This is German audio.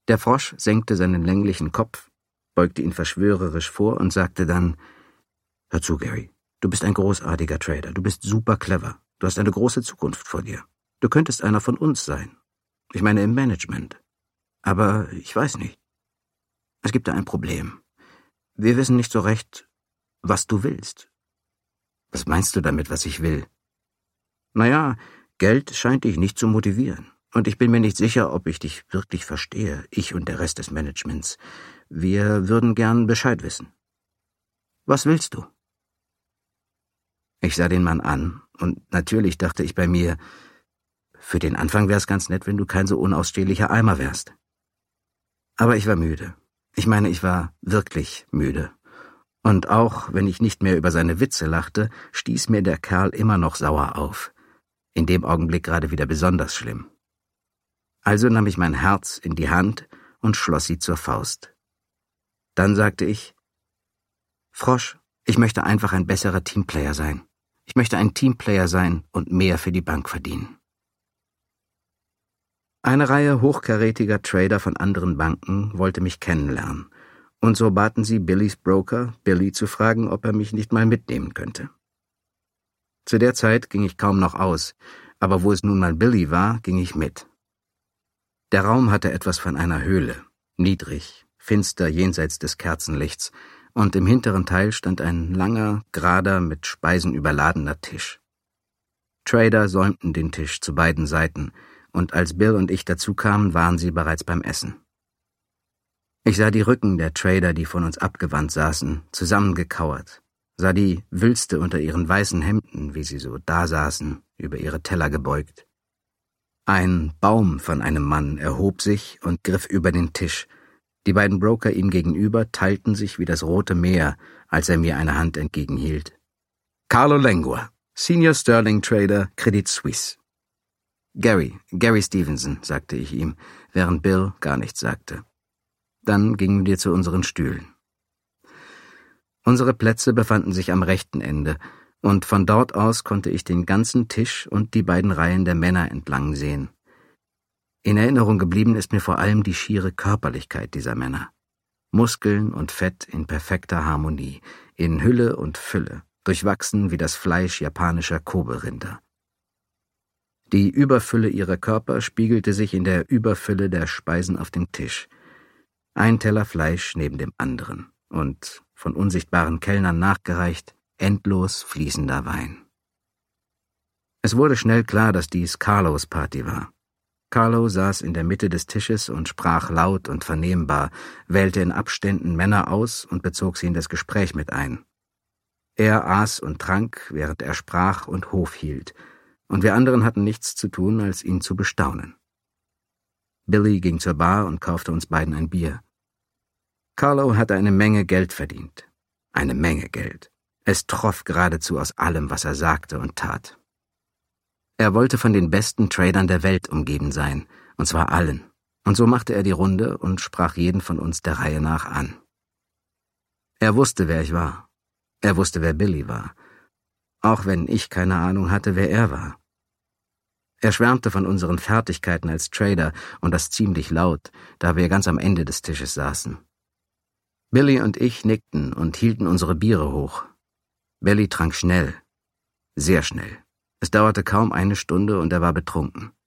Der Frosch senkte seinen länglichen Kopf, beugte ihn verschwörerisch vor und sagte dann: »Hör zu, Gary, du bist ein großartiger Trader, du bist super clever, du hast eine große Zukunft vor dir. Du könntest einer von uns sein. Ich meine im Management. Aber ich weiß nicht. Es gibt da ein Problem. Wir wissen nicht so recht, was du willst.« »Was meinst du damit, was ich will?« »Naja, Geld scheint dich nicht zu motivieren. Und ich bin mir nicht sicher, ob ich dich wirklich verstehe, ich und der Rest des Managements. Wir würden gern Bescheid wissen. Was willst du?« Ich sah den Mann an, und natürlich dachte ich bei mir, für den Anfang wär's ganz nett, wenn du kein so unausstehlicher Eimer wärst. Aber ich war müde. Ich meine, ich war wirklich müde. Und auch wenn ich nicht mehr über seine Witze lachte, stieß mir der Kerl immer noch sauer auf. In dem Augenblick gerade wieder besonders schlimm. Also nahm ich mein Herz in die Hand und schloss sie zur Faust. Dann sagte ich: »Frosch, ich möchte einfach ein besserer Teamplayer sein. Ich möchte ein Teamplayer sein und mehr für die Bank verdienen.« Eine Reihe hochkarätiger Trader von anderen Banken wollte mich kennenlernen, und so baten sie Billys Broker, Billy zu fragen, ob er mich nicht mal mitnehmen könnte. Zu der Zeit ging ich kaum noch aus, aber wo es nun mal Billy war, ging ich mit. Der Raum hatte etwas von einer Höhle, niedrig, finster jenseits des Kerzenlichts, und im hinteren Teil stand ein langer, gerader, mit Speisen überladener Tisch. Trader säumten den Tisch zu beiden Seiten, und als Bill und ich dazu kamen, waren sie bereits beim Essen. Ich sah die Rücken der Trader, die von uns abgewandt saßen, zusammengekauert, sah die Wülste unter ihren weißen Hemden, wie sie so dasaßen, über ihre Teller gebeugt. Ein Baum von einem Mann erhob sich und griff über den Tisch. Die beiden Broker ihm gegenüber teilten sich wie das Rote Meer, als er mir eine Hand entgegenhielt. »Carlo Lengua, Senior Sterling Trader, Credit Suisse.« »Gary Stevenson«, sagte ich ihm, während Bill gar nichts sagte. Dann gingen wir zu unseren Stühlen. Unsere Plätze befanden sich am rechten Ende, und von dort aus konnte ich den ganzen Tisch und die beiden Reihen der Männer entlang sehen. In Erinnerung geblieben ist mir vor allem die schiere Körperlichkeit dieser Männer. Muskeln und Fett in perfekter Harmonie, in Hülle und Fülle, durchwachsen wie das Fleisch japanischer Kobe-Rinder. Die Überfülle ihrer Körper spiegelte sich in der Überfülle der Speisen auf dem Tisch. Ein Teller Fleisch neben dem anderen und, von unsichtbaren Kellnern nachgereicht, endlos fließender Wein. Es wurde schnell klar, dass dies Carlos Party war. Carlo saß in der Mitte des Tisches und sprach laut und vernehmbar, wählte in Abständen Männer aus und bezog sie in das Gespräch mit ein. Er aß und trank, während er sprach und Hof hielt, und wir anderen hatten nichts zu tun, als ihn zu bestaunen. Billy ging zur Bar und kaufte uns beiden ein Bier. Carlo hatte eine Menge Geld verdient. Eine Menge Geld. Es troff geradezu aus allem, was er sagte und tat. Er wollte von den besten Tradern der Welt umgeben sein, und zwar allen. Und so machte er die Runde und sprach jeden von uns der Reihe nach an. Er wusste, wer ich war. Er wusste, wer Billy war. Auch wenn ich keine Ahnung hatte, wer er war. Er schwärmte von unseren Fertigkeiten als Trader, und das ziemlich laut, da wir ganz am Ende des Tisches saßen. Billy und ich nickten und hielten unsere Biere hoch. Billy trank schnell. Sehr schnell. Es dauerte kaum eine Stunde und er war betrunken.